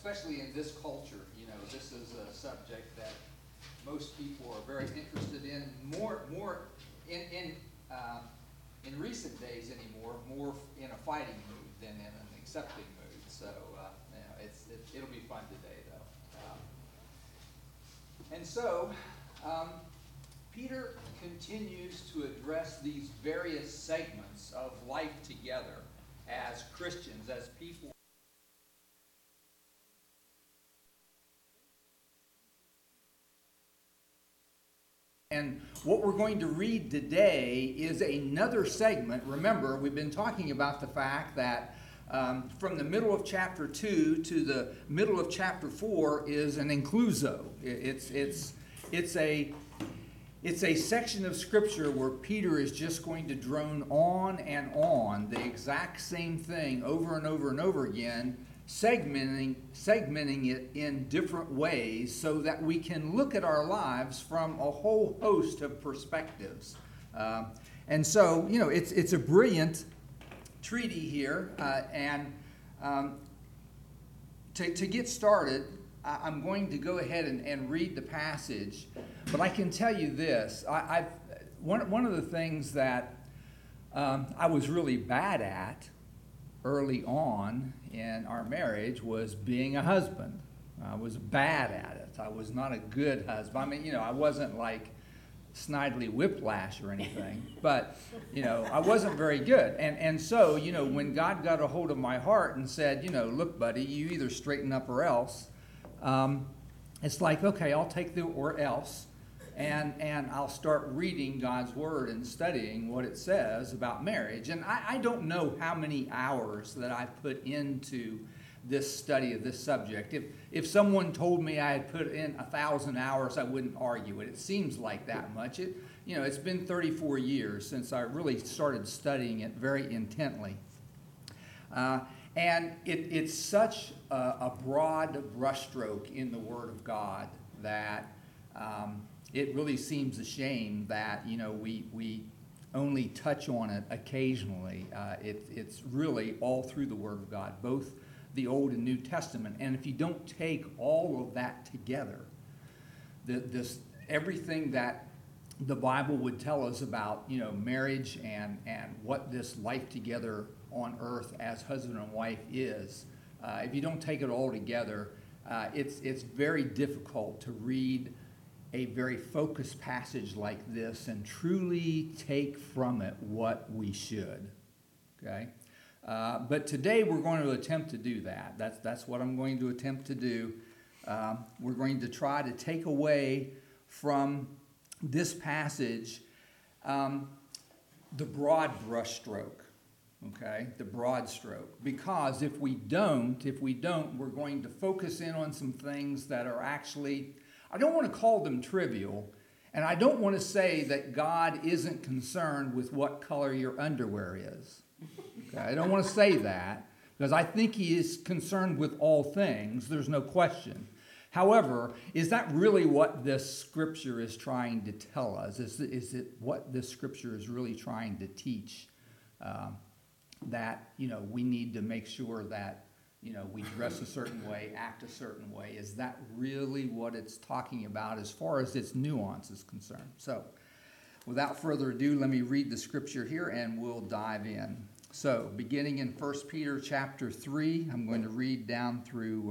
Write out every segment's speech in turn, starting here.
especially in this culture. This is a subject that most people are very interested in. More in recent days anymore, more in a fighting mood than in an accepting mood. So it'll be fun today, though. And so Peter continues to address these various segments of life together as Christians, as people. And what we're going to read today is another segment. Remember, we've been talking about the fact that from the middle of chapter 2 to the middle of chapter 4 is an incluso. It's a section of Scripture where Peter is just going to drone on and on the exact same thing over and over and over again, segmenting it in different ways so that we can look at our lives from a whole host of perspectives. And so, it's a brilliant treaty here. To get started, I'm going to go ahead and read the passage. But I can tell you this. One of the things that I was really bad at early on in our marriage was being a husband. I was bad at it. I was not a good husband. I mean, I wasn't like Snidely Whiplash or anything, but, I wasn't very good. And so, when God got a hold of my heart and said, look, buddy, you either straighten up or else, it's like, okay, I'll take the or else. And I'll start reading God's Word and studying what it says about marriage. And I don't know how many hours that I put into this study of this subject. If someone told me I had put in 1,000 hours, I wouldn't argue it. It seems like that much. It's been 34 years since I really started studying it very intently. And it's such a broad brushstroke in the Word of God that it really seems a shame that we only touch on it occasionally. It's really all through the Word of God, both the Old and New Testament. And if you don't take all of that together, everything that the Bible would tell us about marriage and what this life together on earth as husband and wife is, if you don't take it all together, it's very difficult to read a very focused passage like this and truly take from it what we should. Okay, but today we're going to attempt to do that. That's what I'm going to attempt to do. We're going to try to take away from this passage the broad brushstroke. Okay, the broad stroke. Because if we don't, we're going to focus in on some things that are actually, I don't want to call them trivial, and I don't want to say that God isn't concerned with what color your underwear is. Okay? I don't want to say that, because I think He is concerned with all things. There's no question. However, is that really what this Scripture is trying to tell us? Is it what this Scripture is really trying to teach? That, we need to make sure that we dress a certain way, act a certain way. Is that really what it's talking about as far as its nuance is concerned? So, without further ado, let me read the Scripture here and we'll dive in. So, beginning in 1 Peter chapter 3, I'm going to read down through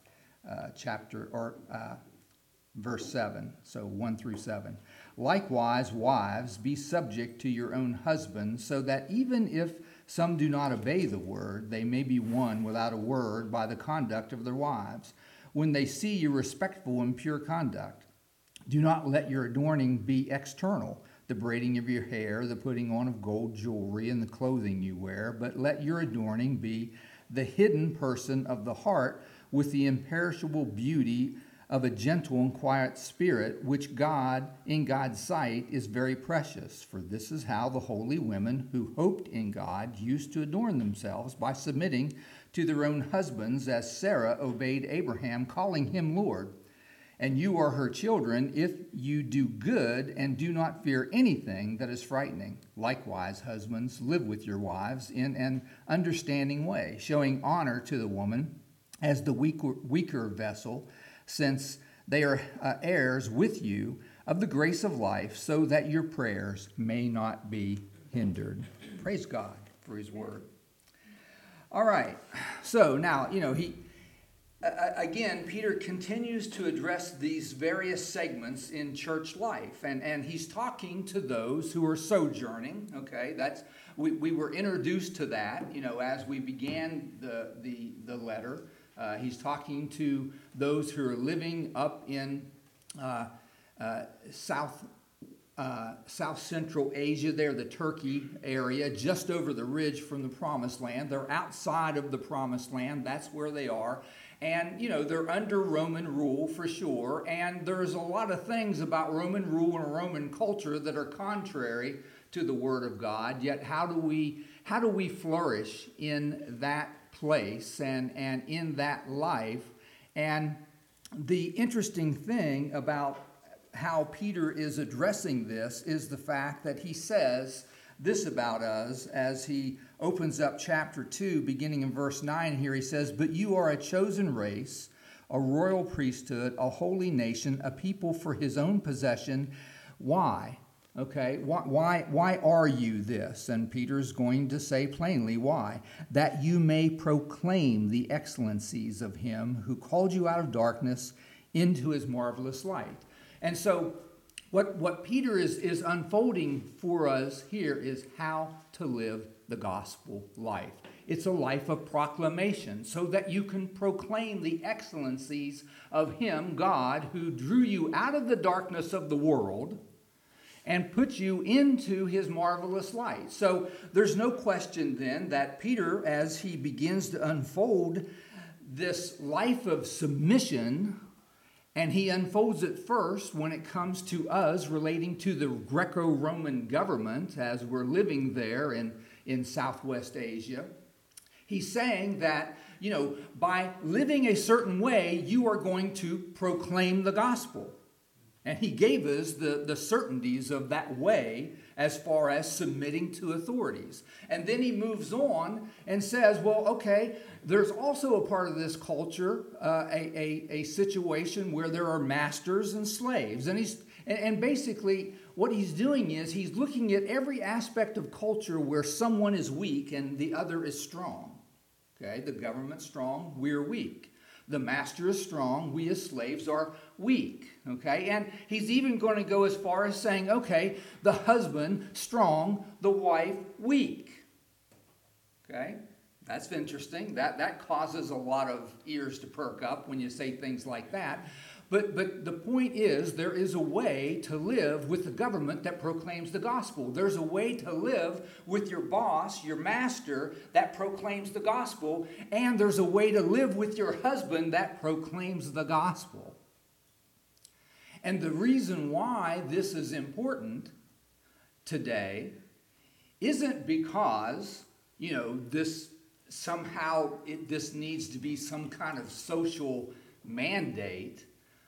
verse 7, so 1 through 7. Likewise, wives, be subject to your own husbands, so that even if some do not obey the word, they may be won without a word by the conduct of their wives, when they see your respectful and pure conduct. Do not let your adorning be external, the braiding of your hair, the putting on of gold jewelry, and the clothing you wear, but let your adorning be the hidden person of the heart, with the imperishable beauty of a gentle and quiet spirit, which in God's sight is very precious. For this is how the holy women who hoped in God used to adorn themselves, by submitting to their own husbands, as Sarah obeyed Abraham, calling him Lord. And you are her children if you do good and do not fear anything that is frightening. Likewise, husbands, live with your wives in an understanding way, showing honor to the woman as the weaker vessel, since they are heirs with you of the grace of life, so that your prayers may not be hindered. Praise God for his word. All right. So now, again, Peter continues to address these various segments in church life, and he's talking to those who are sojourning. Okay, we were introduced to that, as we began the letter. He's talking to those who are living up in South Central Asia, there, the Turkey area, just over the ridge from the Promised Land. They're outside of the Promised Land. That's where they are. And, they're under Roman rule for sure. And there's a lot of things about Roman rule and Roman culture that are contrary to the Word of God. Yet how do we flourish in that place and in that life? And the interesting thing about how Peter is addressing this is the fact that he says this about us as he opens up chapter 2, beginning in verse 9 here. He says, "But you are a chosen race, a royal priesthood, a holy nation, a people for his own possession." Why? Okay, why are you this? And Peter's going to say plainly why. "That you may proclaim the excellencies of him who called you out of darkness into his marvelous light." And so what Peter is unfolding for us here is how to live the gospel life. It's a life of proclamation so that you can proclaim the excellencies of him, God, who drew you out of the darkness of the world and put you into his marvelous light. So there's no question then that Peter, as he begins to unfold this life of submission, and he unfolds it first when it comes to us relating to the Greco-Roman government as we're living there in Southwest Asia. He's saying that, by living a certain way, you are going to proclaim the gospel. And he gave us the certainties of that way as far as submitting to authorities. And then he moves on and says, well, okay, there's also a part of this culture, a situation where there are masters and slaves. And basically what he's doing is he's looking at every aspect of culture where someone is weak and the other is strong. Okay, the government's strong, we're weak. The master is strong, we as slaves are weak, okay? And he's even going to go as far as saying, okay, the husband strong, the wife weak, okay? That's interesting. That causes a lot of ears to perk up when you say things like that. But the point is, there is a way to live with the government that proclaims the gospel. There's a way to live with your boss, your master, that proclaims the gospel. And there's a way to live with your husband that proclaims the gospel. And the reason why this is important today isn't because, this needs to be some kind of social mandate.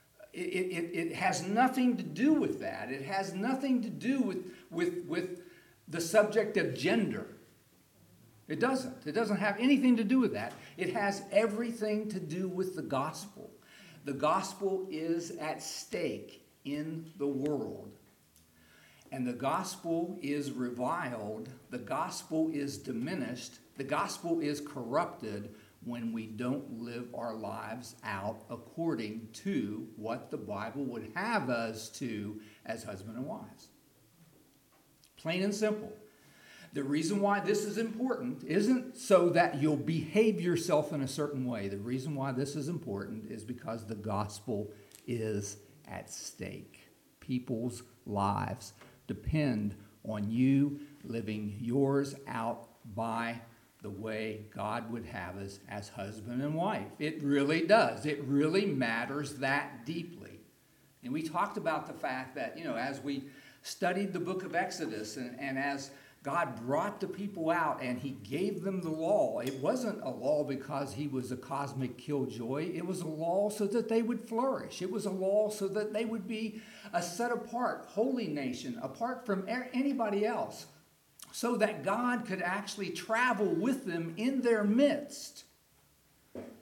It has nothing to do with that. It has nothing to do with the subject of gender. It doesn't. It doesn't have anything to do with that. It has everything to do with the gospel. The gospel is at stake in the world. And the gospel is reviled. The gospel is diminished. The gospel is corrupted when we don't live our lives out according to what the Bible would have us to as husband and wives. Plain and simple. The reason why this is important isn't so that you'll behave yourself in a certain way. The reason why this is important is because the gospel is at stake. People's lives depend on you living yours out by the way God would have us as husband and wife. It really does. It really matters that deeply. And we talked about the fact that, as we studied the book of Exodus and as God brought the people out and he gave them the law, it wasn't a law because he was a cosmic killjoy. It was a law so that they would flourish. It was a law so that they would be a set apart, holy nation, apart from anybody else, so that God could actually travel with them in their midst.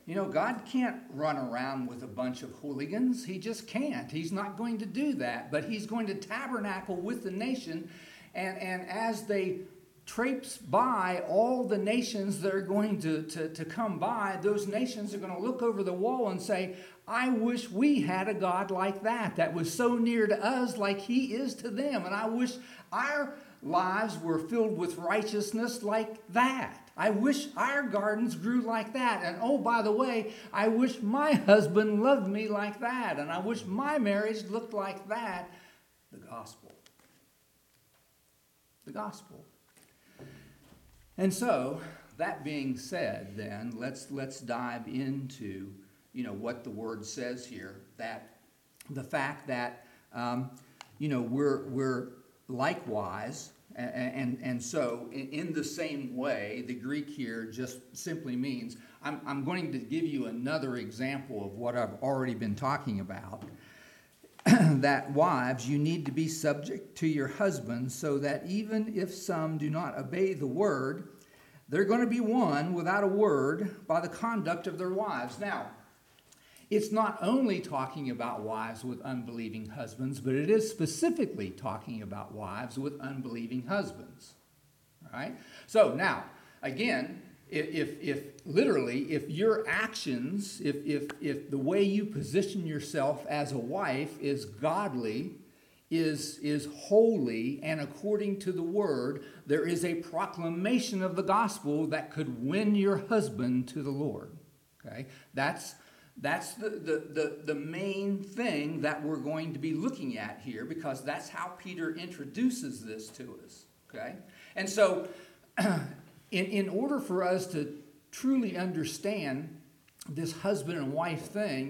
You know, God can't run around with a bunch of hooligans. He just can't. He's not going to do that. But he's going to tabernacle with the nation. And as they traipse by all the nations that are going to come by, those nations are going to look over the wall and say, I wish we had a God like that was so near to us like he is to them. And I wish our lives were filled with righteousness like that. I wish our gardens grew like that. And oh, by the way, I wish my husband loved me like that. And I wish my marriage looked like that. The gospel. The gospel. And so, that being said, then, let's dive into, what the word says here. That the fact that, we're likewise. And so, in the same way, the Greek here just simply means, I'm going to give you another example of what I've already been talking about, that wives, you need to be subject to your husbands, so that even if some do not obey the word, they're going to be won without a word by the conduct of their wives. Now, it's not only talking about wives with unbelieving husbands, but it is specifically talking about wives with unbelieving husbands. All right? So now, again, if your actions, if the way you position yourself as a wife is godly, is holy, and according to the word, there is a proclamation of the gospel that could win your husband to the Lord. Okay? That's the main thing that we're going to be looking at here, because that's how Peter introduces this to us. Okay? And so, in order for us to truly understand this husband and wife thing,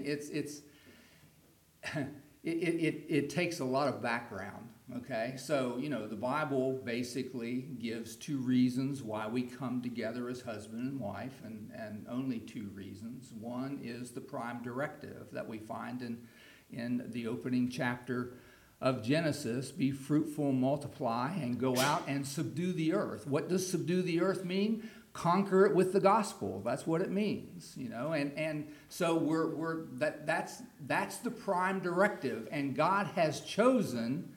it takes a lot of background. Okay? So, the Bible basically gives two reasons why we come together as husband and wife, and only two reasons. One is the prime directive that we find in the opening chapter of Genesis: be fruitful, multiply, and go out and subdue the earth. What does subdue the earth mean? Conquer it with the gospel. That's what it means, and so that's the prime directive, and God has chosen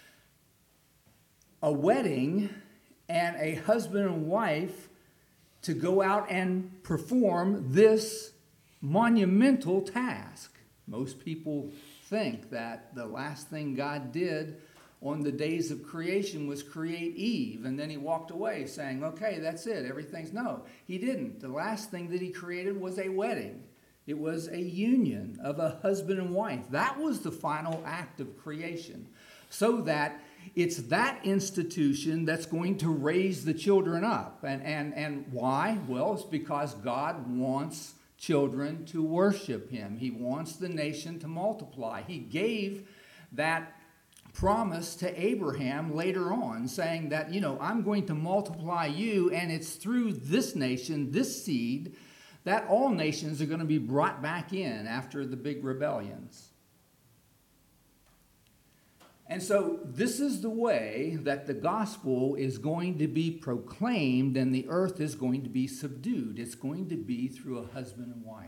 a wedding and a husband and wife to go out and perform this monumental task. Most people think that the last thing God did on the days of creation was create Eve, and then he walked away saying, okay, that's it, everything's... No, he didn't. The last thing that he created was a wedding. It was a union of a husband and wife. That was the final act of creation, so that it's that institution that's going to raise the children up. And why? Well, it's because God wants children to worship him. He wants the nation to multiply. He gave that promise to Abraham later on, saying that, I'm going to multiply you, and it's through this nation, this seed, that all nations are going to be brought back in after the big rebellions. And so this is the way that the gospel is going to be proclaimed, and the earth is going to be subdued. It's going to be through a husband and wife.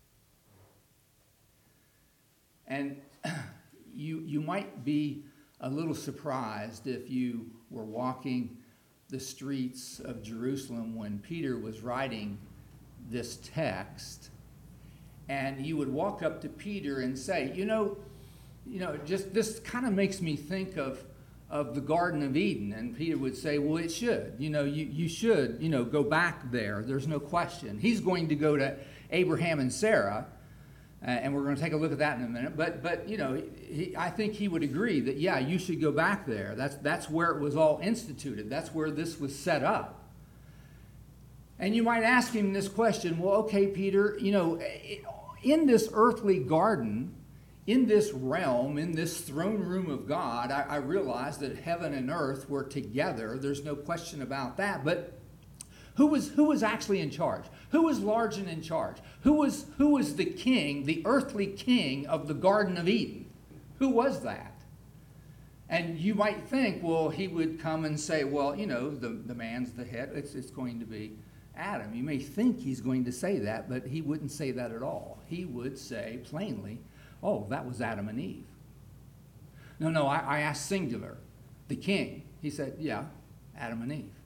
And you might be a little surprised if you were walking the streets of Jerusalem when Peter was writing this text, and you would walk up to Peter and say, just this kind of makes me think of the Garden of Eden. And Peter would say, well, it should. You should, go back there. There's no question. He's going to go to Abraham and Sarah, and we're going to take a look at that in a minute. But I think he would agree that, yeah, you should go back there. That's where it was all instituted. That's where this was set up. And you might ask him this question, well, okay, Peter, in this earthly garden, in this realm, in this throne room of God, I realize that heaven and earth were together. There's no question about that. But who was actually in charge? Who was large and in charge? Who was the king, the earthly king of the Garden of Eden? Who was that? And you might think, well, he would come and say, well, the man's the head. It's going to be Adam. You may think he's going to say that, but he wouldn't say that at all. He would say plainly, oh, that was Adam and Eve. No, I asked singular, the king. He said, yeah, Adam and Eve.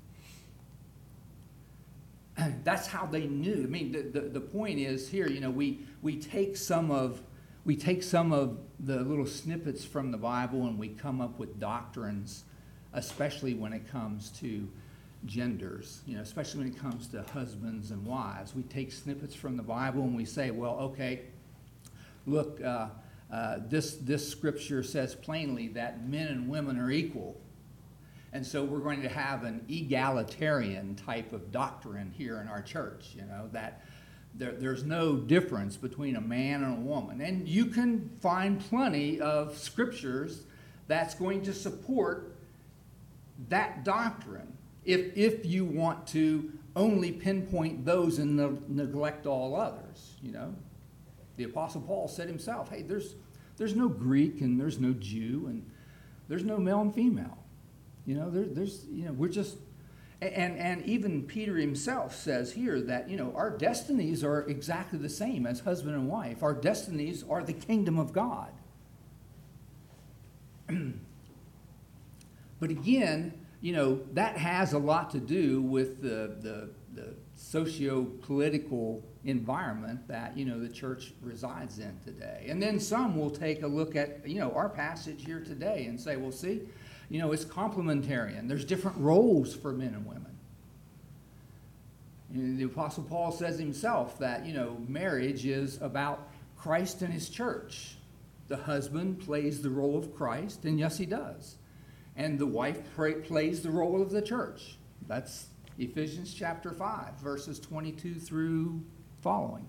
That's how they knew. I mean, the point is here, we take some of the little snippets from the Bible and we come up with doctrines, especially when it comes to genders, especially when it comes to husbands and wives. We take snippets from the Bible and we say, well, okay, look, this scripture says plainly that men and women are equal. And so we're going to have an egalitarian type of doctrine here in our church, that there's no difference between a man and a woman. And you can find plenty of scriptures that's going to support that doctrine if you want to only pinpoint those and neglect all others, The Apostle Paul said himself, hey, there's no Greek and there's no Jew and there's no male and female. We're just, and even Peter himself says here that, our destinies are exactly the same as husband and wife. Our destinies are the kingdom of God. But again, that has a lot to do with the socio-political environment that, the church resides in today. And then some will take a look at, our passage here today and say, well, see, it's complementarian. There's different roles for men and women. The Apostle Paul says himself that, marriage is about Christ and his church. The husband plays the role of Christ, and yes, he does. And the wife plays the role of the church. That's Ephesians chapter 5, verses 22 through following.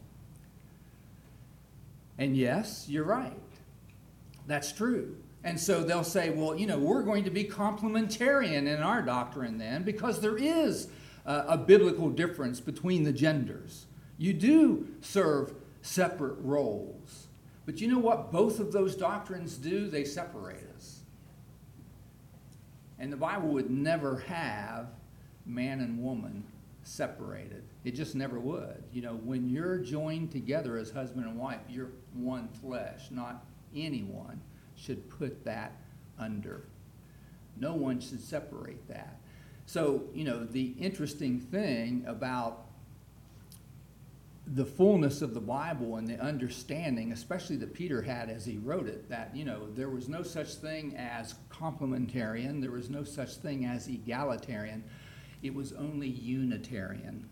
And yes, you're right. That's true. And so they'll say, well, we're going to be complementarian in our doctrine then, because there is a biblical difference between the genders. You do serve separate roles. But you know what both of those doctrines do? They separate us. And the Bible would never have man and woman separated. It just never would. When you're joined together as husband and wife, you're one flesh. Not anyone should put that under. No one should separate that. So, the interesting thing about the fullness of the Bible and the understanding, especially that Peter had as he wrote it, that, there was no such thing as complementarian, there was no such thing as egalitarian, it was only unitarian.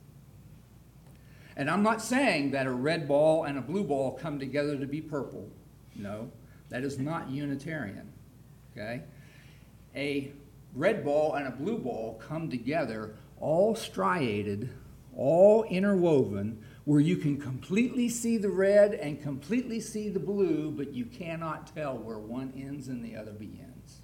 And I'm not saying that a red ball and a blue ball come together to be purple. No. That is not Unitarian, okay? A red ball and a blue ball come together, all striated, all interwoven, where you can completely see the red and completely see the blue, but you cannot tell where one ends and the other begins.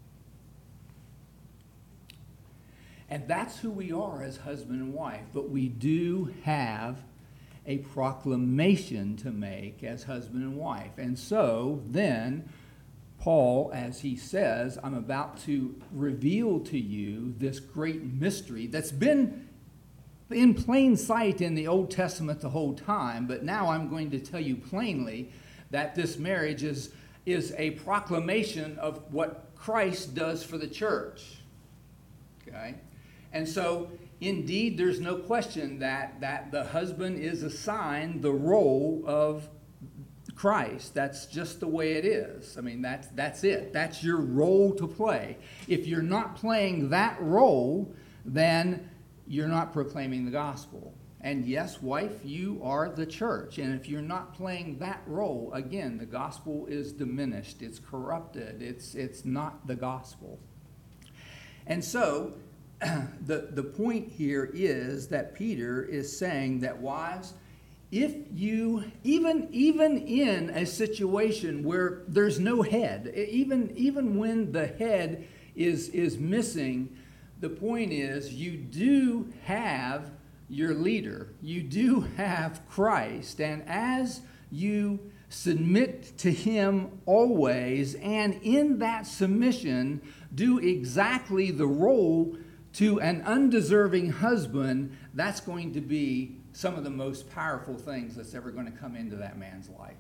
And that's who we are as husband and wife, but we do have a proclamation to make as husband and wife. And so then Paul, as he says, I'm about to reveal to you this great mystery that's been in plain sight in the Old Testament the whole time, but now I'm going to tell you plainly that this marriage is a proclamation of what Christ does for the church. Okay? And so indeed, there's no question that the husband is assigned the role of Christ. That's just the way it is. I mean, that's it. That's your role to play. If you're not playing that role, then you're not proclaiming the gospel. And yes, wife, you are the church. And if you're not playing that role, again, the gospel is diminished. It's corrupted. It's not the gospel. And so the point here is that Peter is saying that wives, if you, even in a situation where there's no head, even when the head is missing, the point is you do have your leader. You do have Christ. And as you submit to him always, and in that submission do exactly the role to an undeserving husband, that's going to be some of the most powerful things that's ever going to come into that man's life.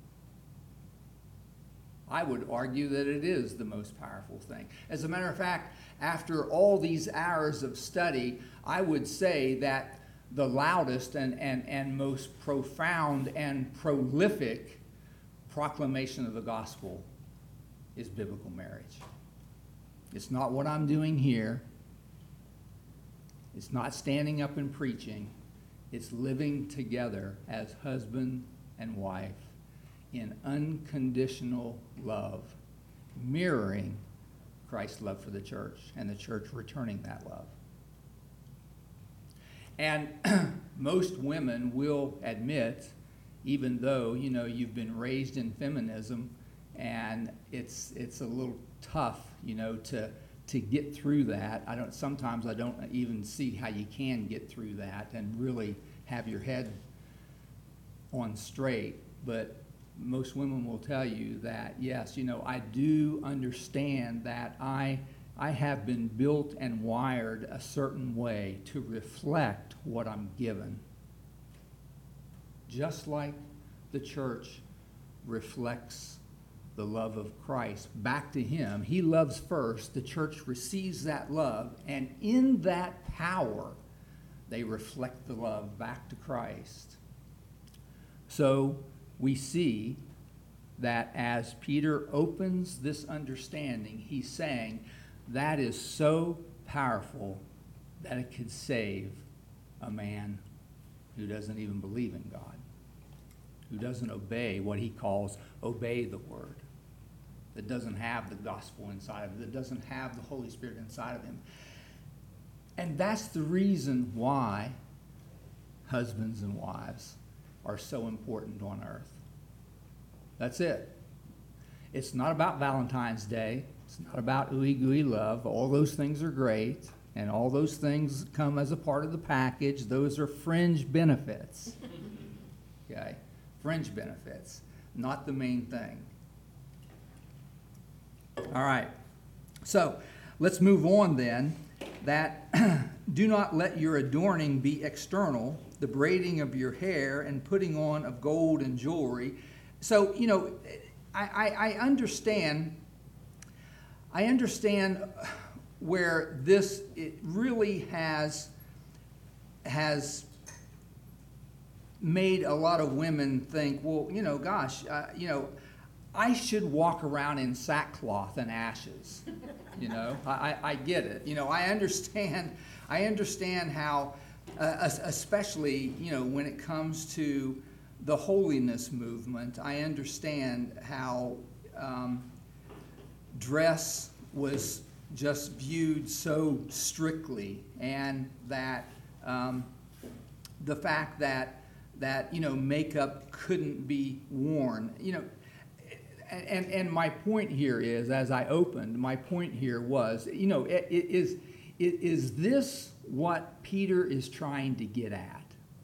I would argue that it is the most powerful thing. As a matter of fact, after all these hours of study, I would say that the loudest and most profound and prolific proclamation of the gospel is biblical marriage. It's not what I'm doing here. It's not standing up and preaching. It's living together as husband and wife in unconditional love, mirroring Christ's love for the church and the church returning that love. And most women will admit, even though, you've been raised in feminism and it's a little tough, to get through that. Sometimes I don't even see how you can get through that and really have your head on straight. But most women will tell you that, yes, I do understand that I have been built and wired a certain way to reflect what I'm given. Just like the church reflects the love of Christ back to him. He loves first. The church receives that love, and in that power, they reflect the love back to Christ. So we see that as Peter opens this understanding, he's saying that is so powerful that it could save a man who doesn't even believe in God, who doesn't obey what he calls obey the word, that doesn't have the gospel inside of it, that doesn't have the Holy Spirit inside of him. And that's the reason why husbands and wives are so important on earth. That's it. It's not about Valentine's Day. It's not about ooey gooey love. All those things are great, and all those things come as a part of the package. Those are fringe benefits. Okay? Fringe benefits, not the main thing. All right. So let's move on then. That do not let your adorning be external, the braiding of your hair and putting on of gold and jewelry. So, I understand where this it really has made a lot of women think, well, I should walk around in sackcloth and ashes. I get it. I understand how, especially, when it comes to the holiness movement, I understand how dress was just viewed so strictly, and that the fact that makeup couldn't be worn, And my point here is, as I opened, my point here was, is this what Peter is trying to get at?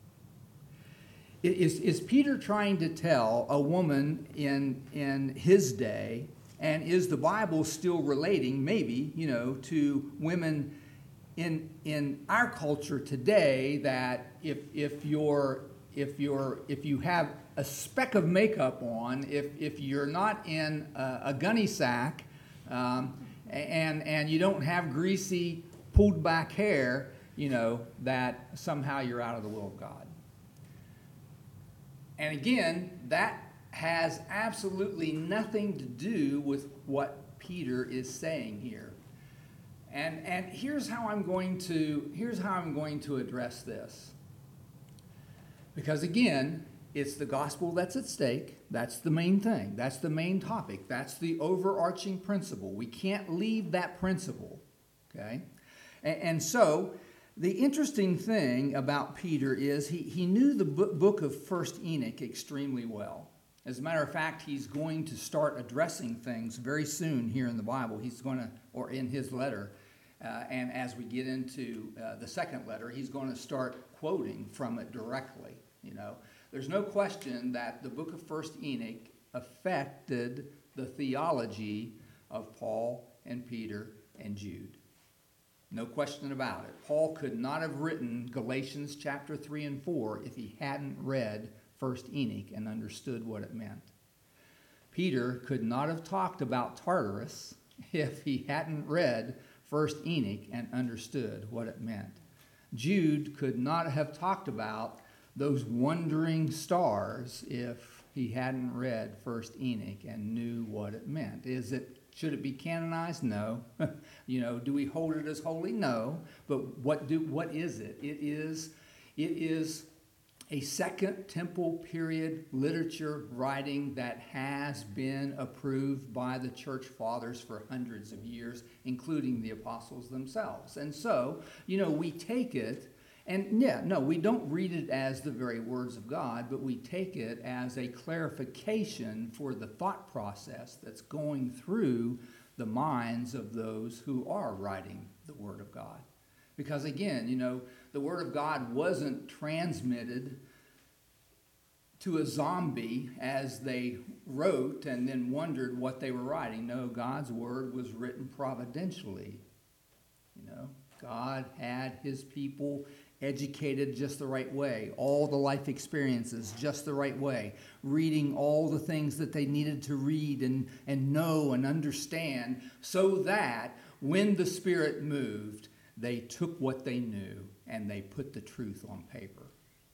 Is Peter trying to tell a woman in his day, and is the Bible still relating, maybe, to women in our culture today, that if you have a speck of makeup on, if you're not in a gunny sack, and you don't have greasy, pulled back hair, that somehow you're out of the will of God. And again, that has absolutely nothing to do with what Peter is saying here. And here's how I'm going to address this. Because again, it's the gospel that's at stake. That's the main thing. That's the main topic. That's the overarching principle. We can't leave that principle, okay? And so the interesting thing about Peter is he knew the book of 1 Enoch extremely well. As a matter of fact, he's going to start addressing things very soon here in the Bible. He's going to, or in his letter, and as we get into the second letter, he's going to start quoting from it directly, There's no question that the book of 1 Enoch affected the theology of Paul and Peter and Jude. No question about it. Paul could not have written Galatians chapter 3 and 4 if he hadn't read 1 Enoch and understood what it meant. Peter could not have talked about Tartarus if he hadn't read 1 Enoch and understood what it meant. Jude could not have talked about those wandering stars if he hadn't read 1 Enoch and knew what it meant. Should it be canonized? No. Do we hold it as holy? No. But what is it? It is a Second Temple period literature writing that has been approved by the church fathers for hundreds of years, including the apostles themselves. And so, we take it, and we don't read it as the very words of God, but we take it as a clarification for the thought process that's going through the minds of those who are writing the Word of God. Because again, the Word of God wasn't transmitted to a zombie as they wrote and then wondered what they were writing. No, God's Word was written providentially. God had his people educated just the right way, all the life experiences just the right way, reading all the things that they needed to read and know and understand, so that when the Spirit moved, they took what they knew and they put the truth on paper.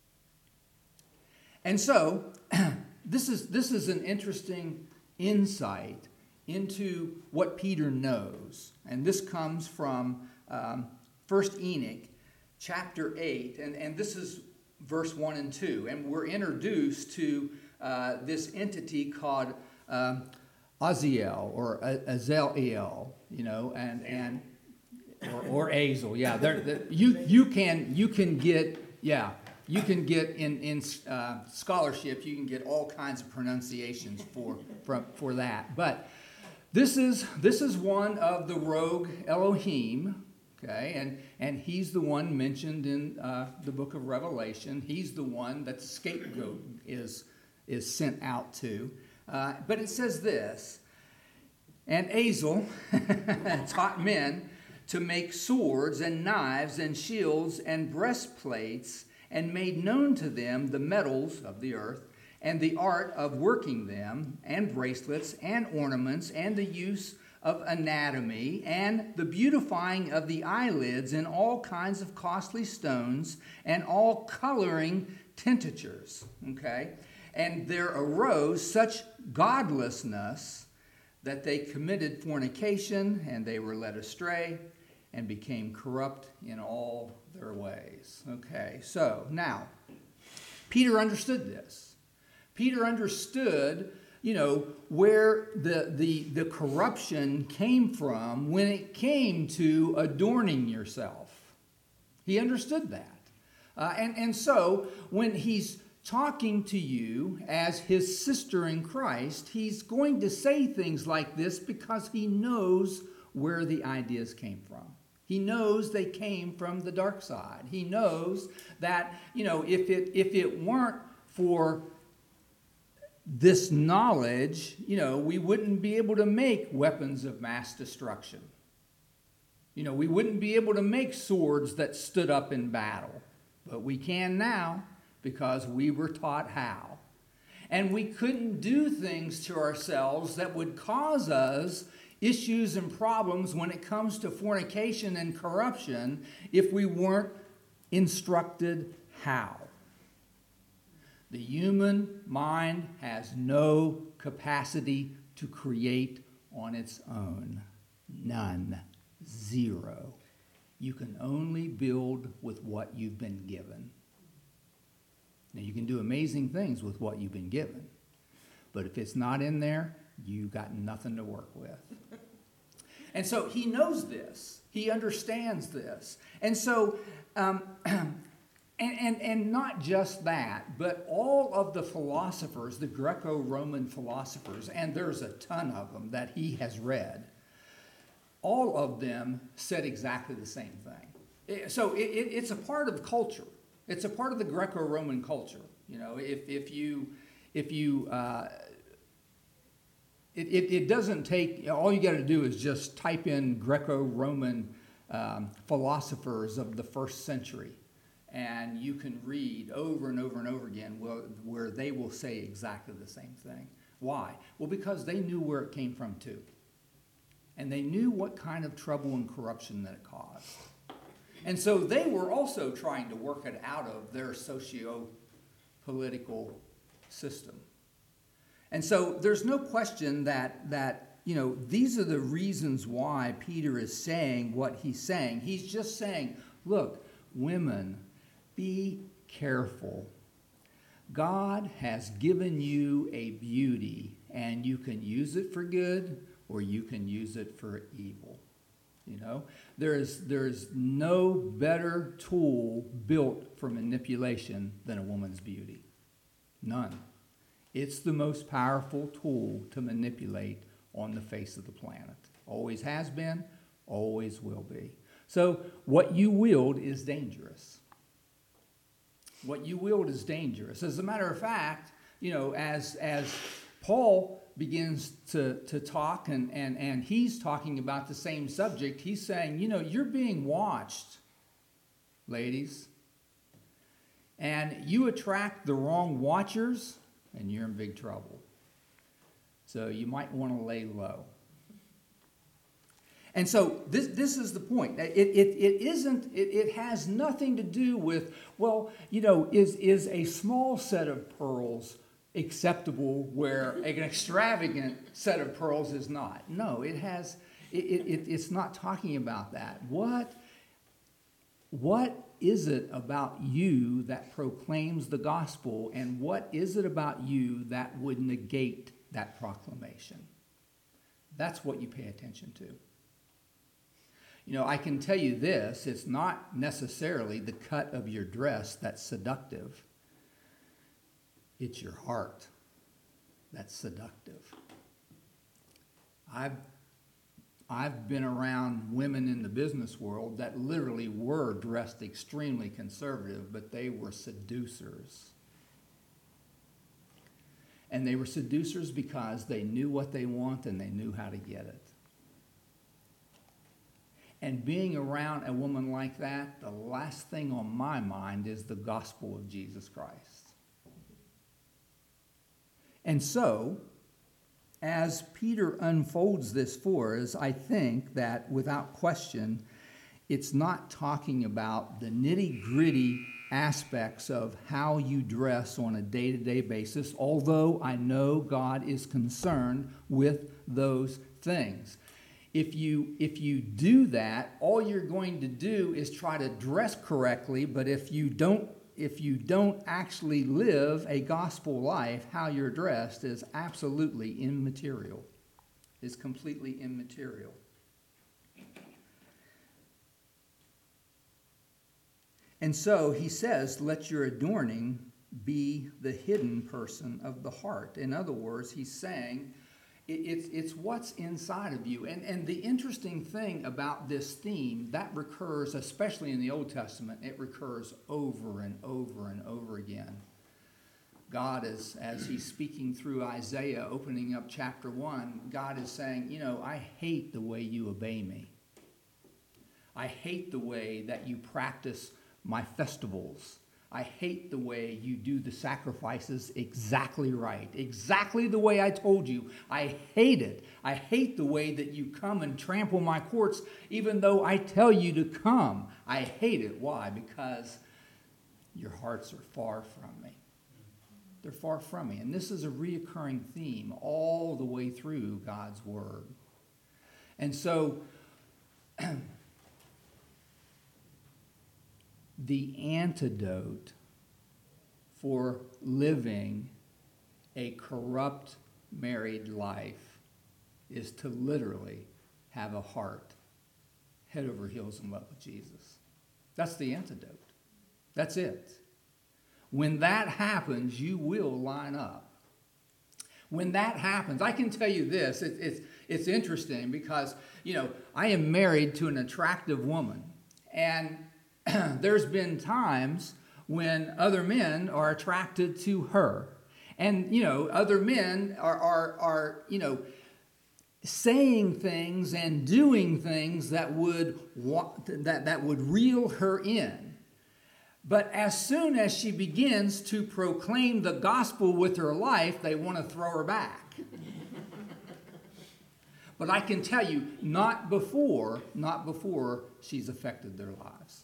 And so, this is an interesting insight into what Peter knows. And this comes from 1 Enoch, chapter 8, and this is verse 1 and 2. And we're introduced to this entity called Aziel, or Azaliel, or Azel. Yeah, you can get in scholarship, you can get all kinds of pronunciations for that. But this is one of the rogue Elohim. Okay, and he's the one mentioned in the book of Revelation. He's the one that the scapegoat is sent out to. But it says this, and Azel taught men to make swords and knives and shields and breastplates, and made known to them the metals of the earth, and the art of working them, and bracelets and ornaments, and the use of anatomy, and the beautifying of the eyelids, and all kinds of costly stones, and all coloring tinctures. Okay? And there arose such godlessness that they committed fornication, and they were led astray, and became corrupt in all their ways. Okay, so now, Peter understood this. Peter understood where the corruption came from when it came to adorning yourself. He understood that. And so when he's talking to you as his sister in Christ, he's going to say things like this because he knows where the ideas came from. He knows they came from the dark side. He knows that, if it weren't for this knowledge, we wouldn't be able to make weapons of mass destruction. We wouldn't be able to make swords that stood up in battle. But we can now because we were taught how. And we couldn't do things to ourselves that would cause us issues and problems when it comes to fornication and corruption if we weren't instructed how. The human mind has no capacity to create on its own. None. Zero. You can only build with what you've been given. Now, you can do amazing things with what you've been given. But if it's not in there, you got nothing to work with. And so he knows this. He understands this. And so, and not just that, but all of the philosophers, the Greco-Roman philosophers, and there's a ton of them that he has read, all of them said exactly the same thing. So it's a part of culture. It's a part of the Greco-Roman culture. It doesn't take, all you got to do is just type in Greco-Roman philosophers of the first century. And you can read over and over and over again where they will say exactly the same thing. Why? Well, because they knew where it came from too. And they knew what kind of trouble and corruption that it caused. And so they were also trying to work it out of their socio-political system. And so there's no question that these are the reasons why Peter is saying what he's saying. He's just saying, look, women, be careful. God has given you a beauty, and you can use it for good or you can use it for evil. There is no better tool built for manipulation than a woman's beauty. None. It's the most powerful tool to manipulate on the face of the planet. Always has been, always will be. So what you wield is dangerous. What you wield is dangerous. As a matter of fact, as Paul begins to talk and he's talking about the same subject, he's saying, you're being watched, ladies. And you attract the wrong watchers, and you're in big trouble. So you might want to lay low. And so this is the point. It has nothing to do with, is a small set of pearls acceptable where an extravagant set of pearls is not? No, it's not talking about that. What is it about you that proclaims the gospel, and what is it about you that would negate that proclamation? That's what you pay attention to. I can tell you this, it's not necessarily the cut of your dress that's seductive. It's your heart that's seductive. I've been around women in the business world that literally were dressed extremely conservative, but they were seducers. And they were seducers because they knew what they want and they knew how to get it. And being around a woman like that, the last thing on my mind is the gospel of Jesus Christ. And so, as Peter unfolds this for us, I think that without question, it's not talking about the nitty-gritty aspects of how you dress on a day-to-day basis, although I know God is concerned with those things. If you do that, all you're going to do is try to dress correctly, but if you don't actually live a gospel life, how you're dressed is absolutely immaterial, is completely immaterial. And so he says, let your adorning be the hidden person of the heart. In other words, he's saying, it's what's inside of you. And the interesting thing about this theme, that recurs, especially in the Old Testament, it recurs over and over and over again. God is, as he's speaking through Isaiah, opening up chapter 1, God is saying, I hate the way you obey me. I hate the way that you practice my festivals. I hate the way you do the sacrifices exactly right, exactly the way I told you. I hate it. I hate the way that you come and trample my courts, even though I tell you to come. I hate it. Why? Because your hearts are far from me. They're far from me. And this is a reoccurring theme all the way through God's Word. And so the antidote for living a corrupt married life is to literally have a heart head over heels in love with Jesus. That's the antidote. That's it. When that happens, you will line up. When that happens, I can tell you this, it's interesting because, I am married to an attractive woman, and there's been times when other men are attracted to her. And, other men are saying things and doing things that would reel her in. But as soon as she begins to proclaim the gospel with her life, they want to throw her back. But I can tell you, not before she's affected their lives.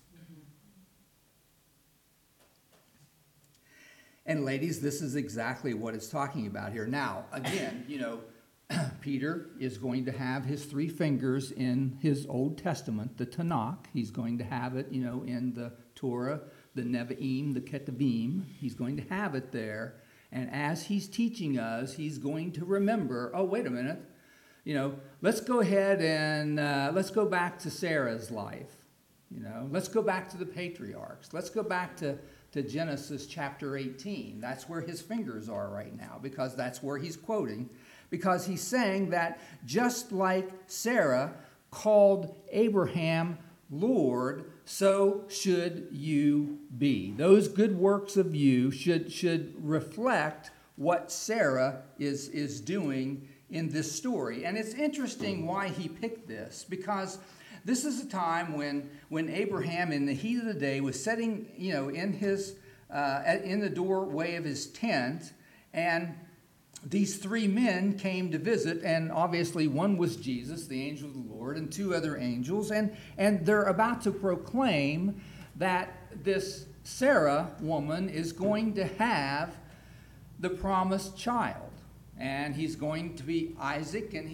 And ladies, this is exactly what it's talking about here. Now, again, Peter is going to have his 3 fingers in his Old Testament, the Tanakh. He's going to have it, in the Torah, the Nevi'im, the Ketuvim. He's going to have it there. And as he's teaching us, he's going to remember, oh, wait a minute. Let's go ahead and let's go back to Sarah's life. Let's go back to the patriarchs. Let's go back to Genesis chapter 18. That's where his fingers are right now, because that's where he's quoting. Because he's saying that just like Sarah called Abraham Lord, so should you be. Those good works of you should reflect what Sarah is doing in this story. And it's interesting why he picked this, because this is a time when Abraham, in the heat of the day, was sitting, in the doorway of his tent, and these 3 men came to visit, and obviously one was Jesus, the angel of the Lord, and 2 other angels, and they're about to proclaim that this Sarah woman is going to have the promised child. And he's going to be Isaac, and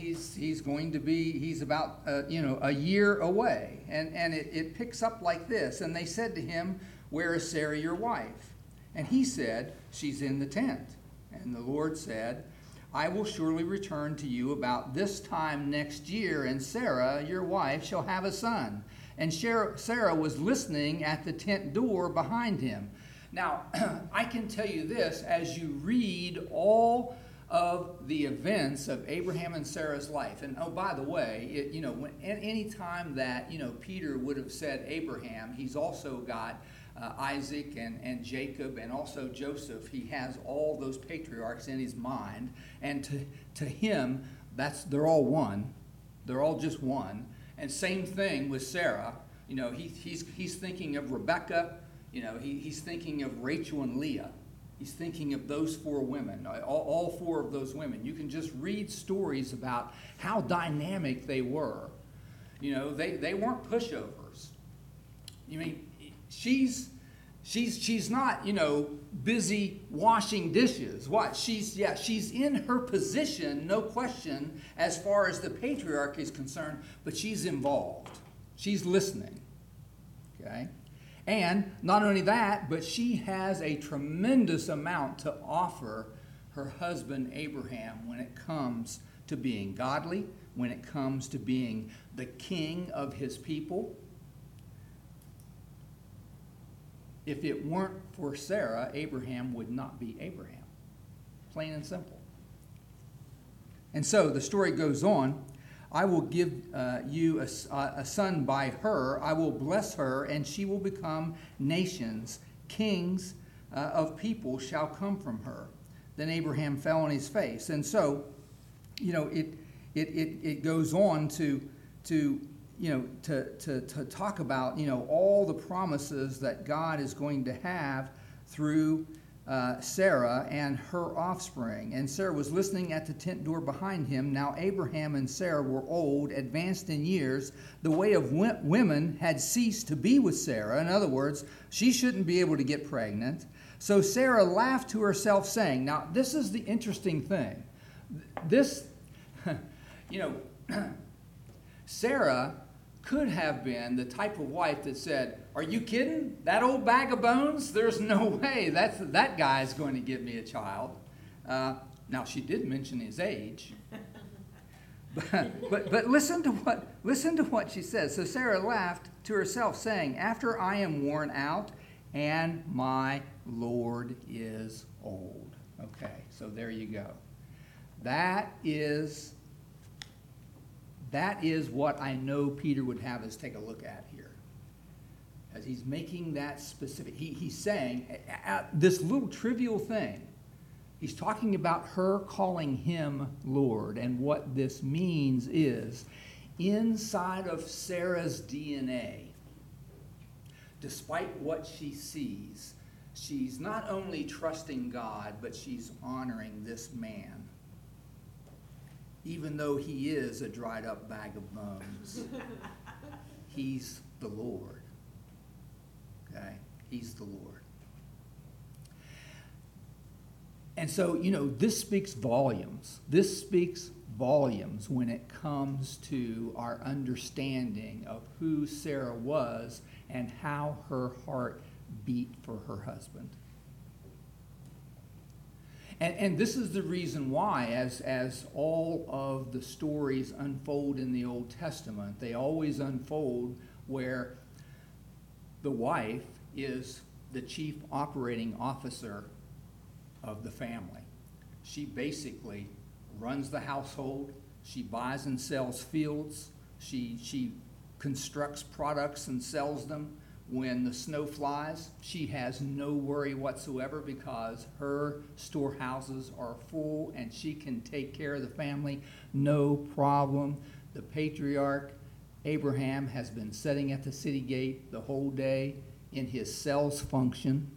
he's about a year away. And it picks up like this. And they said to him, "Where is Sarah your wife?" And he said, "She's in the tent." And the Lord said, "I will surely return to you about this time next year, and Sarah your wife shall have a son." And Sarah was listening at the tent door behind him. Now, I can tell you this, as you read all of the events of Abraham and Sarah's life. And oh, by the way, any time that Peter would have said Abraham, he's also got Isaac and Jacob and also Joseph. He has all those patriarchs in his mind, and to him, they're all one. They're all just one. And same thing with Sarah. He's thinking of Rebecca. He's thinking of Rachel and Leah. He's thinking of those 4 women, all 4 of those women. You can just read stories about how dynamic they were. They weren't pushovers. She's not, busy washing dishes. What? She's in her position, no question, as far as the patriarch is concerned, but she's involved. She's listening. Okay? And not only that, but she has a tremendous amount to offer her husband Abraham when it comes to being godly, when it comes to being the king of his people. If it weren't for Sarah, Abraham would not be Abraham. Plain and simple. And so the story goes on. "I will give you a son by her. I will bless her, and she will become nations. Kings of people shall come from her." Then Abraham fell on his face. And so, it goes on to talk about, all the promises that God is going to have through Sarah and her offspring. And Sarah was listening at the tent door behind him. Now Abraham and Sarah were old, advanced in years. The way of women had ceased to be with Sarah. In other words, she shouldn't be able to get pregnant. So Sarah laughed to herself, saying, now this is the interesting thing. Sarah could have been the type of wife that said, "Are you kidding? That old bag of bones? There's no way that guy's going to give me a child." Now she did mention his age, but listen to what she says. So Sarah laughed to herself, saying, "After I am worn out, and my Lord is old." Okay, so there you go. That is what I know Peter would have us take a look at here. As he's making that specific, he's saying this little trivial thing He's talking about her calling him Lord. And what this means is, inside of Sarah's DNA, despite what she sees, she's not only trusting God, but she's honoring this man, even though he is a dried up bag of bones. He's the Lord. Okay? He's the Lord. And so, this speaks volumes. This speaks volumes when it comes to our understanding of who Sarah was and how her heart beat for her husband. And this is the reason why, as all of the stories unfold in the Old Testament, they always unfold where the wife is the chief operating officer of the family. She basically runs the household. She buys and sells fields. She constructs products and sells them. When the snow flies, she has no worry whatsoever because her storehouses are full and she can take care of the family, no problem. The patriarch, Abraham, has been sitting at the city gate the whole day in his sales function.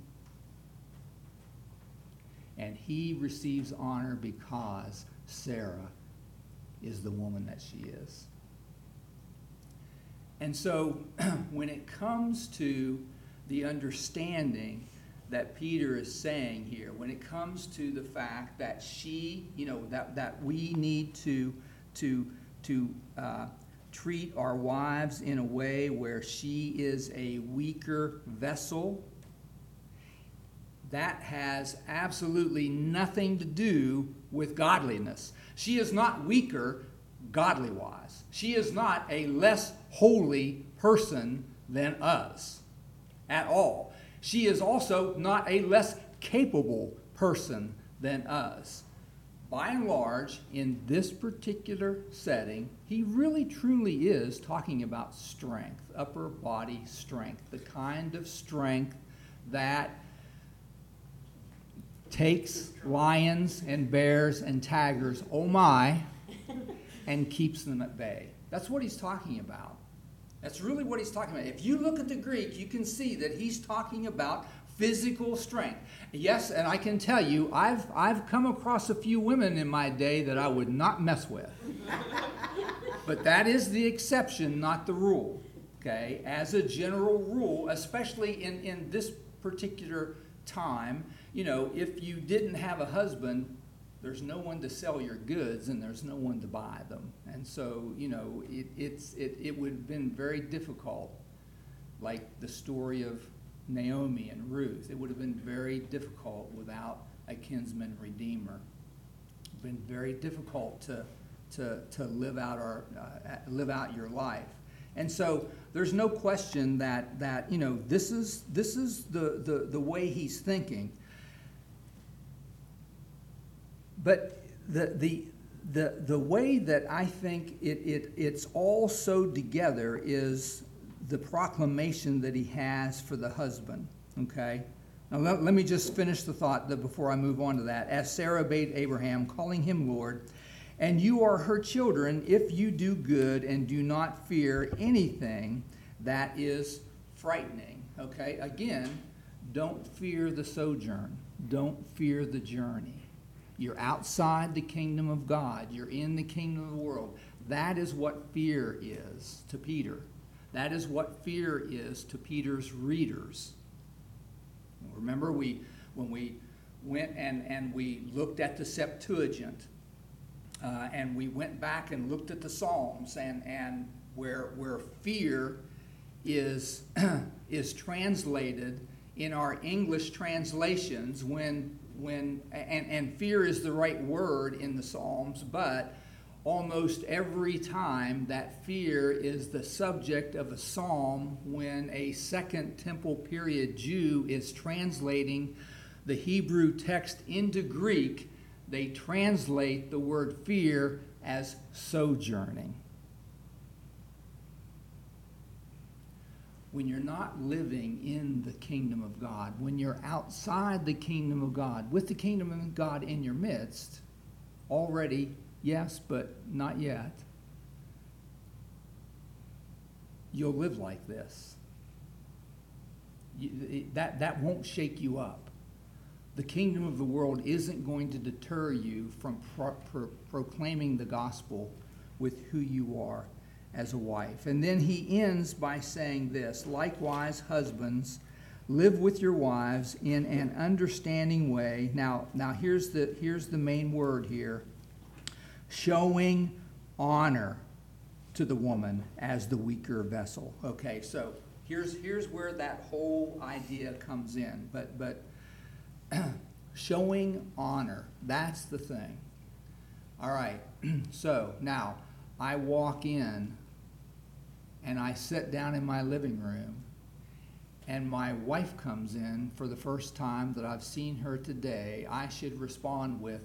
And he receives honor because Sarah is the woman that she is. And so when it comes to the understanding that Peter is saying here, when it comes to the fact that she, that we need to treat our wives in a way where she is a weaker vessel, that has absolutely nothing to do with godliness. She is not weaker godly-wise. She is not a less holy person than us at all. She is also not a less capable person than us. By and large, in this particular setting, he really truly is talking about strength, upper body strength, the kind of strength that takes lions and bears and tigers, oh my, and keeps them at bay. That's what he's talking about. That's really what he's talking about. If you look at the Greek, you can see that he's talking about physical strength. Yes, and I can tell you, I've come across a few women in my day that I would not mess with. But that is the exception, not the rule. Okay? As a general rule, especially in this particular time, if you didn't have a husband, there's no one to sell your goods and there's no one to buy them. And so, it would have been very difficult, like the story of Naomi and Ruth. It would have been very difficult without a kinsman redeemer. It would have been very difficult to live out your life. And so there's no question that this is the way he's thinking. But the way that I think it's all sewed together is the proclamation that he has for the husband. Okay? Now let me just finish the thought before I move on to that. As Sarah obeyed Abraham, calling him Lord, and you are her children if you do good and do not fear anything that is frightening. Okay? Again, don't fear the sojourn. Don't fear the journey. You're outside the kingdom of God. You're in the kingdom of the world. That is what fear is to Peter. That is what fear is to Peter's readers. Remember, when we went and we looked at the Septuagint, and we went back and looked at the Psalms, and where fear is translated in our English translations, and fear is the right word in the Psalms, but almost every time that fear is the subject of a psalm when a Second Temple period Jew is translating the Hebrew text into Greek, they translate the word fear as sojourning. when you're not living in the kingdom of God, when you're outside the kingdom of God, with the kingdom of God in your midst, already, yes, but not yet, you'll live like this. That won't shake you up. The kingdom of the world isn't going to deter you from proclaiming the gospel with who you are as a wife. And then he ends by saying this, likewise, husbands, live with your wives in an understanding way. Now here's the main word here. Showing honor to the woman as the weaker vessel. Okay, so here's where that whole idea comes in. But showing honor, that's the thing. All right, so now I walk in and I sit down in my living room and my wife comes in for the first time that I've seen her today. I should respond with,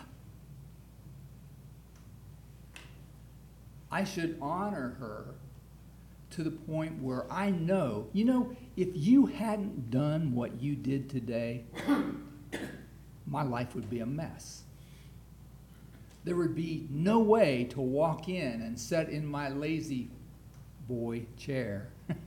I should honor her to the point where I know, if you hadn't done what you did today, my life would be a mess. There would be no way to walk in and sit in my lazy boy chair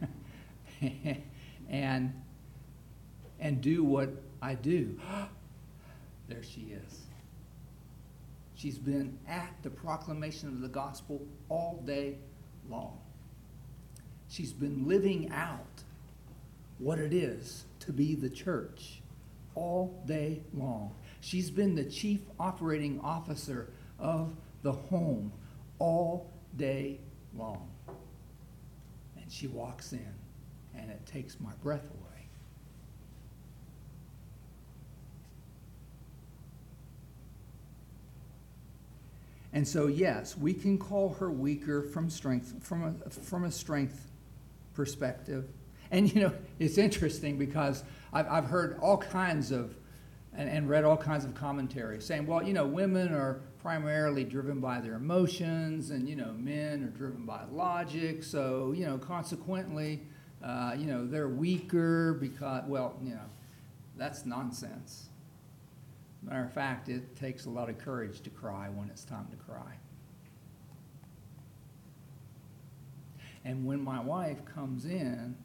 and do what I do. There she is. She's been at the proclamation of the gospel all day long. She's been living out what it is to be the church all day long. She's been the chief operating officer of the home all day long. And she walks in, and it takes my breath away. And so, yes, we can call her weaker from a strength perspective. And, it's interesting because I've heard all kinds of, and read all kinds of commentary saying, well, women are primarily driven by their emotions, and, men are driven by logic. So, consequently, they're weaker because, that's nonsense. Matter of fact, it takes a lot of courage to cry when it's time to cry. And when my wife comes in,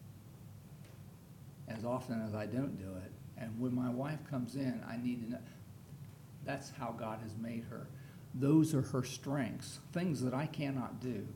as often as I don't do it, and when my wife comes in, I need to know, that's how God has made her. Those are her strengths, things that I cannot do.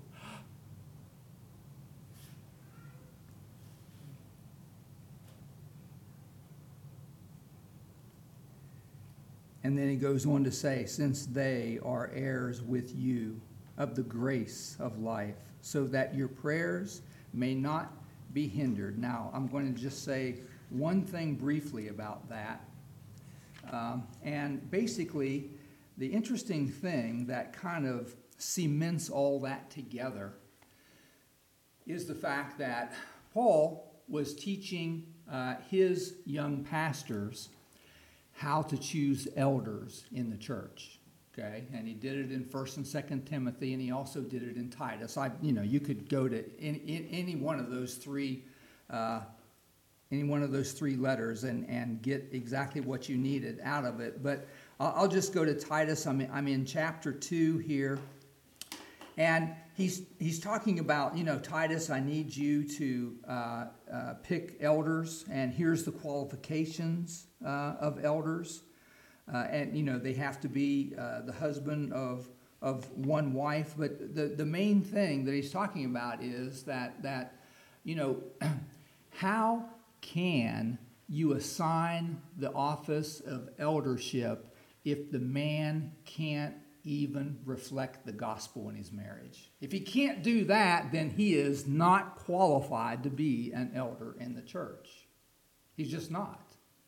And then he goes on to say, since they are heirs with you of the grace of life, so that your prayers may not be hindered. Now, I'm going to just say one thing briefly about that. And basically, the interesting thing that kind of cements all that together is the fact that Paul was teaching his young pastors how to choose elders in the church, okay? And he did it in 1st and 2nd Timothy, and he also did it in Titus. You could go to any one of those three letters and get exactly what you needed out of it. But I'll just go to Titus. I'm in chapter 2 here, and he's talking about, Titus, I need you to pick elders, and here's the qualifications of elders. And, they have to be the husband of one wife. But the main thing that he's talking about is that how can you assign the office of eldership if the man can't even reflect the gospel in his marriage? If he can't do that, then he is not qualified to be an elder in the church. He's just not.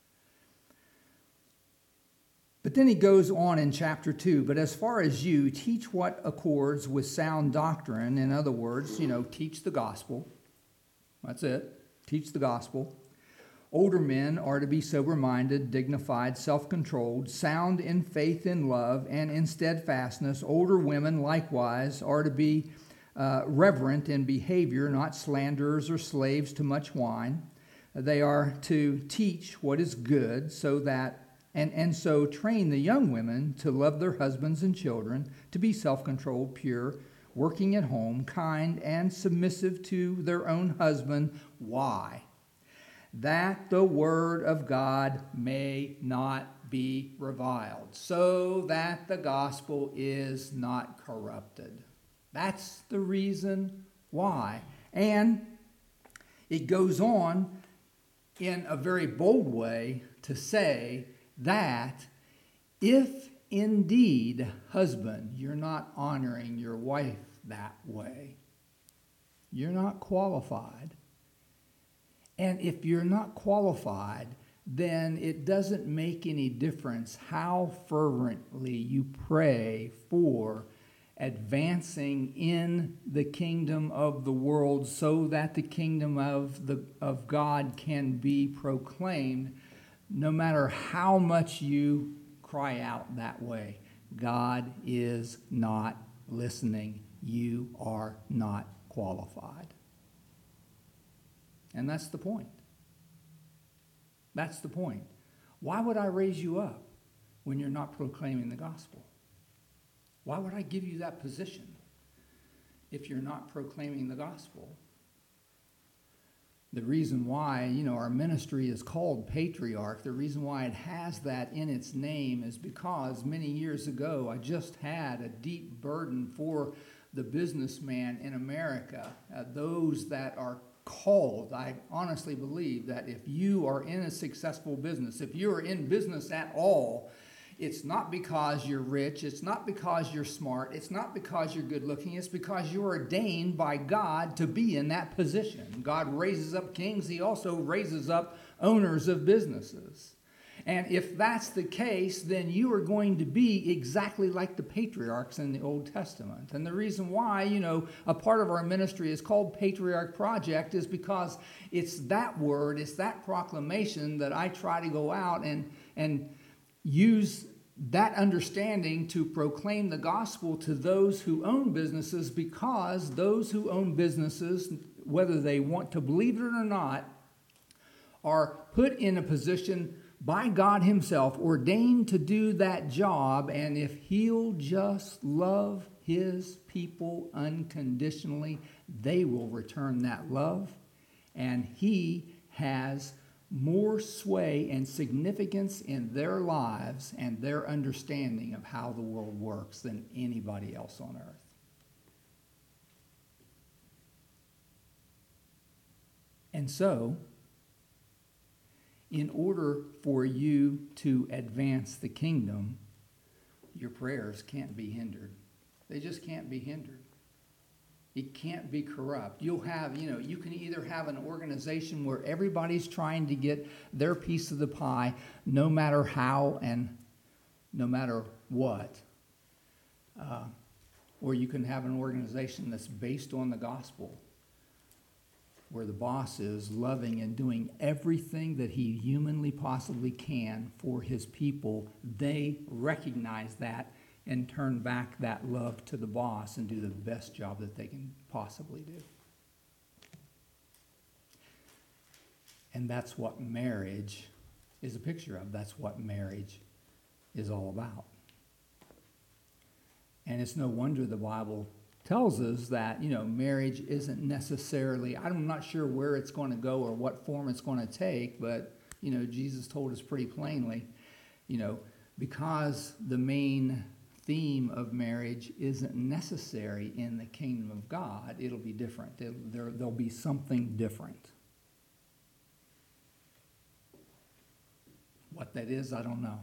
But then he goes on in chapter 2, but as far as you, teach what accords with sound doctrine. In other words, teach the gospel. That's it. Teach the gospel. Older men are to be sober-minded, dignified, self-controlled, sound in faith, in love, and in steadfastness. Older women, likewise, are to be reverent in behavior, not slanderers or slaves to much wine. They are to teach what is good, so that and so train the young women to love their husbands and children, to be self-controlled, pure, working at home, kind, and submissive to their own husband. Why? That the word of God may not be reviled, so that the gospel is not corrupted. That's the reason why. And it goes on in a very bold way to say that if indeed, husband, you're not honoring your wife that way, you're not qualified. And if you're not qualified, then it doesn't make any difference how fervently you pray for advancing in the kingdom of the world so that the kingdom of God can be proclaimed. No matter how much you cry out that way, God is not listening. You are not qualified. And that's the point. That's the point. Why would I raise you up when you're not proclaiming the gospel? Why would I give you that position if you're not proclaiming the gospel? The reason why, our ministry is called Patriarch, the reason why it has that in its name is because many years ago I just had a deep burden for the businessman in America, those that are called. I honestly believe that if you are in a successful business, if you are in business at all, it's not because you're rich, it's not because you're smart, it's not because you're good looking, it's because you're ordained by God to be in that position. God raises up kings, he also raises up owners of businesses. And if that's the case, then you are going to be exactly like the patriarchs in the Old Testament. And the reason why, a part of our ministry is called Patriarch Project is because it's that word, it's that proclamation that I try to go out and use that understanding to proclaim the gospel to those who own businesses, because those who own businesses, whether they want to believe it or not, are put in a position by God himself, ordained to do that job. And if he'll just love his people unconditionally, they will return that love. And he has more sway and significance in their lives and their understanding of how the world works than anybody else on earth. And so, in order for you to advance the kingdom, your prayers can't be hindered. They just can't be hindered. It can't be corrupt. You'll have, you can either have an organization where everybody's trying to get their piece of the pie, no matter how and no matter what. Or you can have an organization that's based on the gospel, where the boss is loving and doing everything that he humanly possibly can for his people. They recognize that and turn back that love to the boss and do the best job that they can possibly do. And that's what marriage is a picture of. That's what marriage is all about. And it's no wonder the Bible tells us that, marriage isn't necessarily, I'm not sure where it's going to go or what form it's going to take, but, Jesus told us pretty plainly, because the main theme of marriage isn't necessary in the kingdom of God, it'll be different. There'll be something different. What that is, I don't know.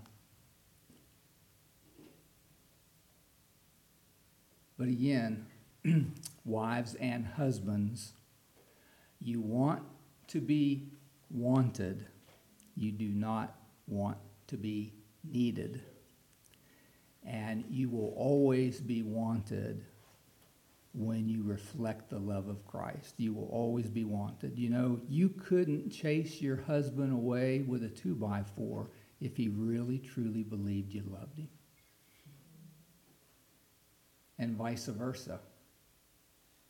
But again, wives and husbands, you want to be wanted. You do not want to be needed. And you will always be wanted when you reflect the love of Christ. You will always be wanted. You couldn't chase your husband away with a 2x4 if he really, truly believed you loved him. And vice versa.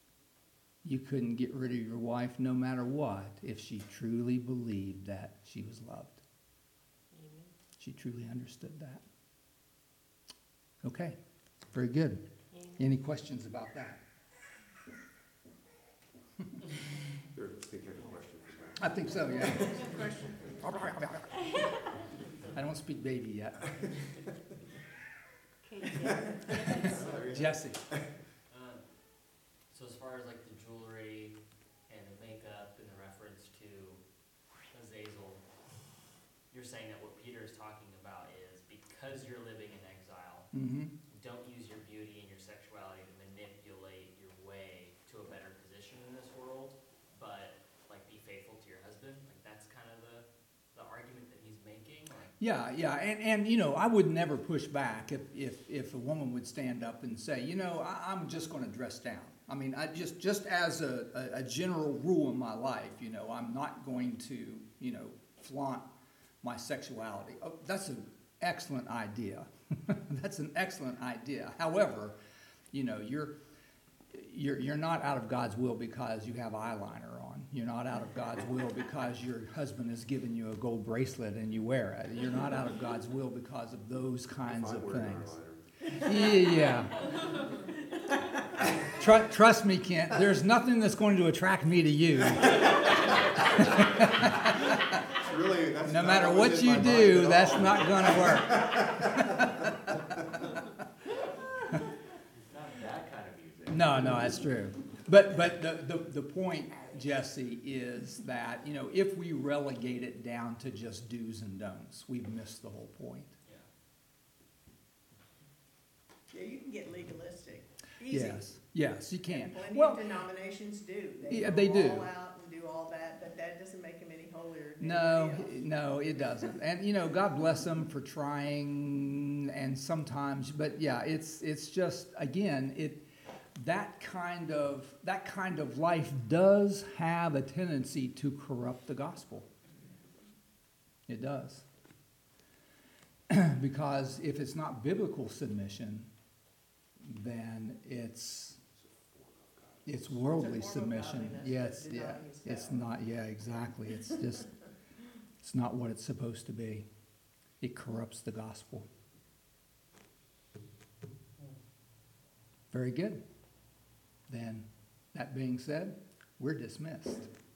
You couldn't get rid of your wife no matter what if she truly believed that she was loved. Amen. She truly understood that. Okay, very good. Amen. Any questions about that? There, Steve has a question for Matt. I think so, yeah. I don't speak baby yet. Jesse. So as far as like the jewelry and the makeup and the reference to Azazel, you're saying that what Peter is talking about is because you're living in exile, Mm-hmm. don't use your beauty and your sexuality to manipulate your way to a better position in this world, but like be faithful to your husband. Like that's kind of the argument that he's making. Like, Yeah, yeah, and you know, I would never push back if a woman would stand up and say, you know, I'm just going to dress down. I mean, I just as a general rule in my life, you know, I'm not going to, you know, flaunt my sexuality. Oh, that's an excellent idea. That's an excellent idea. However, you know, you're not out of God's will because you have eyeliner on. You're not out of God's will because your husband has given you a gold bracelet and you wear it. You're not out of God's will because of those kinds of things. Yeah. Trust me, Kent, there's nothing that's going to attract me to you. Really, that's No not matter was what in you my mind do, at that's all. not going to work. not that kind of music. No, that's true. But the point, Jesse, is that, you know, if we relegate it down to just do's and don'ts, we've missed the whole point. Yeah, you can get legalistic, easy. Yes, you can. And plenty Well, of denominations do. Yeah, go they do. all out and do all that, but that doesn't make them any holier than no, anybody else. no, it doesn't. And, you know, God bless them for trying and sometimes, but yeah, it's just, again, that kind of life does have a tendency to corrupt the gospel. It does. Because if it's not biblical submission, then it's worldly It's a form of submission. godliness, Yeah, but it's denying it's self. not. Yeah, exactly. It's just it's not what it's supposed to be. It corrupts the gospel. Very good. Then, that being said, we're dismissed.